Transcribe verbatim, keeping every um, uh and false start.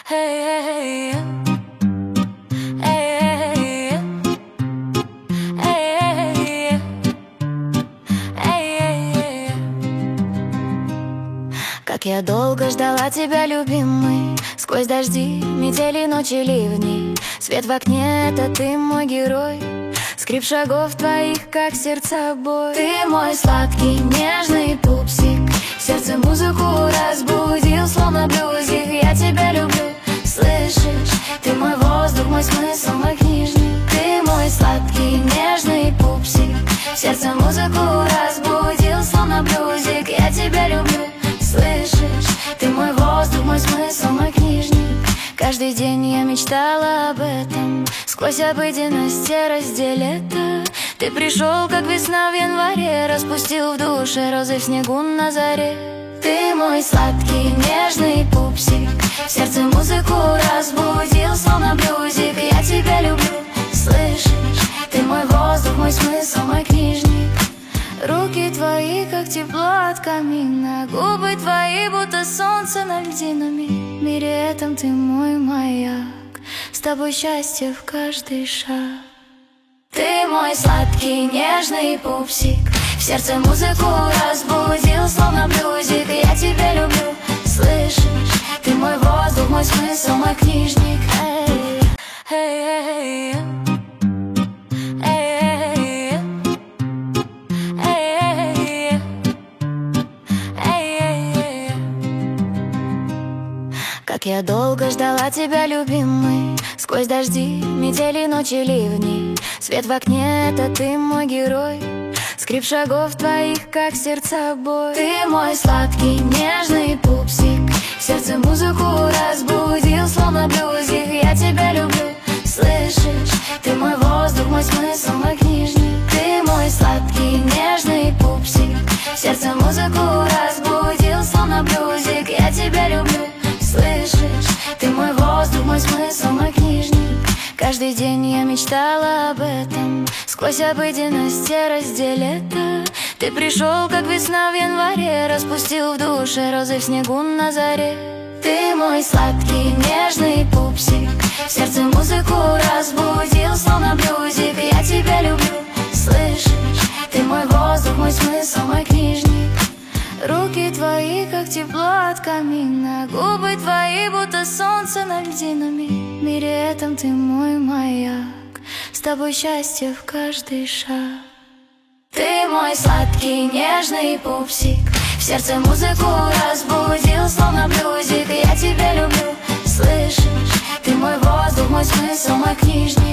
Эй, эй, эй, эй. Как я долго ждала тебя, любимый, сквозь дожди, метели, ночи, ливни. Свет в окне — это ты мой герой. Скрип шагов твоих, как сердца бой. Ты мой сладкий, нежный пупсик. Сердце музыку разбудил, словно блюзик. Я тебя люблю, слышишь? Ты мой воздух, мой смысл, мой книжник. Ты мой сладкий, нежный пупсик. Сердце музыку разбудил, словно блюзик. Я тебя люблю, слышишь? Ты мой воздух, мой смысл, мой книжник. Каждый день я мечтала об этом. Сквозь обыденность, серость и лето ты пришел, как весна в январе. Распустил в душе розы в снегу на заре. Ты мой сладкий, нежный пупсик. В сердце музыку разбудил, словно блюзик. Я тебя люблю, слышишь? Ты мой воздух, мой смысл, мой книжник. Руки твои, как тепло от камина. Губы твои, будто солнце над льдинами. В мире этом ты мой маяк. С тобой счастье в каждый шаг. Ты мой сладкий, нежный пупсик. В сердце музыку разбудил, словно блюзик. Я тебя люблю, слышишь? Ты мой воздух, мой смысл, мой книжник. Эй, эй, эй, эй, эй, эй. Как я долго ждала тебя, любимый, сквозь дожди, метели, ночи, ливни. Свет в окне — это ты мой герой. Скрип шагов твоих, как сердца бой. Ты мой сладкий, нежный пупсик. В сердце музыку разбудил, словно блюзик. Я тебя люблю, слышишь? Ты мой воздух, мой смысл, мой книжник. Ты мой сладкий, нежный пупсик. В сердце музыку разбудил, словно блюзик. Я тебя люблю, слышишь? Ты мой воздух, мой смысл, мой книжник. Каждый день я мечтала об этом. Сквозь обыденность, серость и лето ты пришел, как весна в январе. Распустил в душе розы в снегу на заре. Ты мой сладкий, нежный пупсик. В сердце музыку разбудил, словно блюзик. Я тебя люблю, слышишь? Ты мой воздух, мой смысл, мой книжник. Руки твои, как тепло от камина. Губы твои, будто солнце над льдинами. В мире этом ты мой маяк. С тобой счастье в каждый шаг. Ты мой сладкий, нежный пупсик. В сердце музыку разбудил, словно блюзик. Я тебя люблю, слышишь? Ты мой воздух, мой смысл, мой книжник.